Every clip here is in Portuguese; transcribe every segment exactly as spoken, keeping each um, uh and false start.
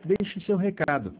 Deixe seu recado.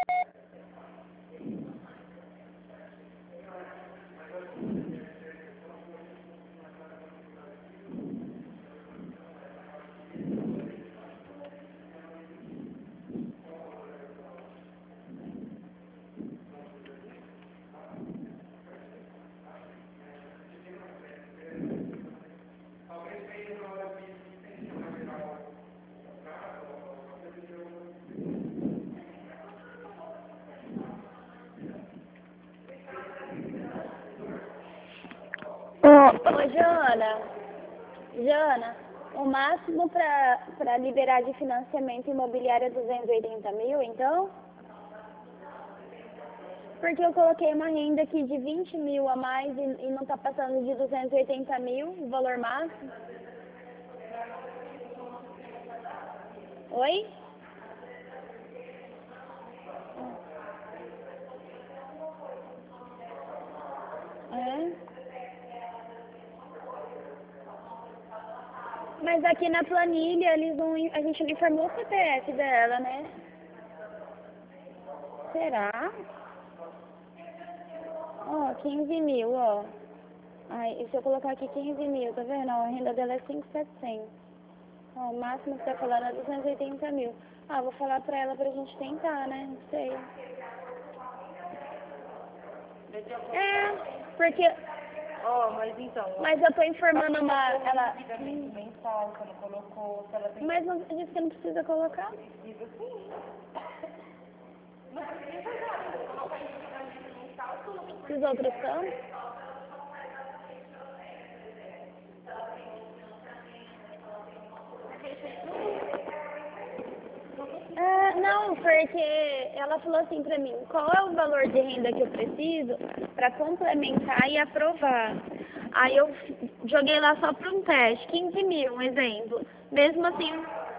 Ô, Jana, Jana, o máximo para liberar de financiamento imobiliário é duzentos e oitenta mil, então? Porque eu coloquei uma renda aqui de vinte mil a mais e, e não está passando de duzentos e oitenta mil, o valor máximo. Oi? É? Mas aqui na planilha eles não, a gente não informou o C P F dela, né? Será? Ó, quinze mil, ó. Ai, e se eu colocar aqui quinze mil, tá vendo? Ó, a renda dela é cinco mil e setecentos. Ó, o máximo que tá falando é duzentos e oitenta mil. Ah, vou falar pra ela pra gente tentar, né? Não sei. É, porque... Ó, oh, mas então... Mas eu tô informando uma... Ela... mensal, você não colocou, se ela tem... Mas não disse que não precisa colocar? Precisa sim. Não precisa nada, colocar em mensal, tudo. Os outros são? É, não, porque ela falou assim pra mim, qual é o valor de renda que eu preciso pra complementar e aprovar? Aí eu joguei lá só para um teste, quinze mil, um exemplo. Mesmo assim...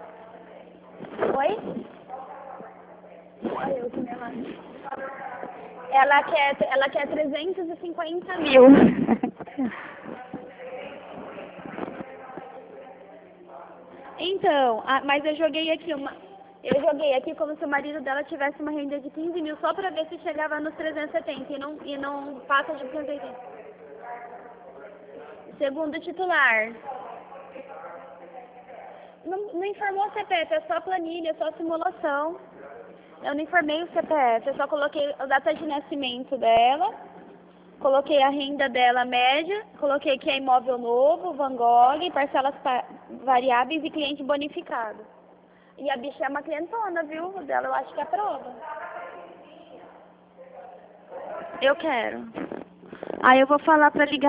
Oi? Olha eu que me lá. Ela quer, ela quer trezentos e cinquenta mil. Então, a, mas eu joguei aqui uma... Eu joguei aqui como se o marido dela tivesse uma renda de quinze mil só pra ver se chegava nos trezentos e setenta e não, e não passa de duzentos e oitenta. Segundo titular. Não, não informou o C P F, é só planilha, é só simulação. Eu não informei o C P F, eu só coloquei a data de nascimento dela, coloquei a renda dela média, coloquei que é imóvel novo, Van Gogh, parcelas variáveis e cliente bonificado. E a bicha é uma clientona, viu? O dela eu acho que é prova. Eu quero. Aí eu vou falar pra ligar.